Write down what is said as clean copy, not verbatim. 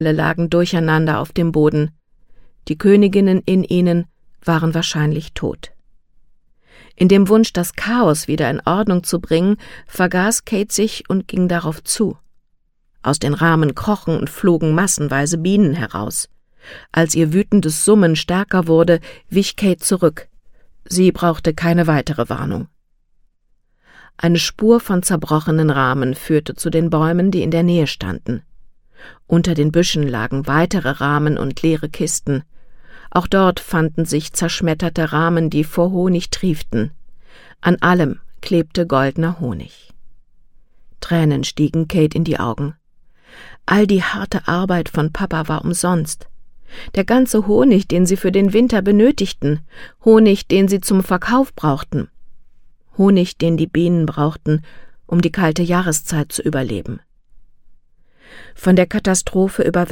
lagen durcheinander auf dem Boden. Die Königinnen in ihnen waren wahrscheinlich tot. In dem Wunsch, das Chaos wieder in Ordnung zu bringen, vergaß Kate sich und ging darauf zu. Aus den Rahmen krochen und flogen massenweise Bienen heraus. Als ihr wütendes Summen stärker wurde, wich Kate zurück. Sie brauchte keine weitere Warnung. Eine Spur von zerbrochenen Rahmen führte zu den Bäumen, die in der Nähe standen. Unter den Büschen lagen weitere Rahmen und leere Kisten. Auch dort fanden sich zerschmetterte Rahmen, die vor Honig trieften. An allem klebte goldener Honig. Tränen stiegen Kate in die Augen. All die harte Arbeit von Papa war umsonst. Der ganze Honig, den sie für den Winter benötigten, Honig, den sie zum Verkauf brauchten, Honig, den die Bienen brauchten, um die kalte Jahreszeit zu überleben. Von der Katastrophe